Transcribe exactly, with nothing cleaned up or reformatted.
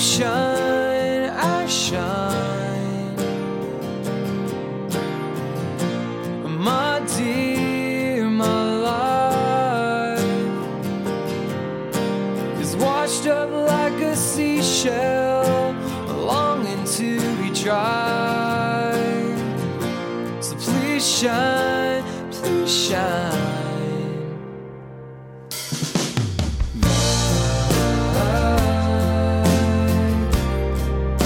shine, I shine. My dear, my life is washed up like a seashell, longing to be dry. So please shine, please shine.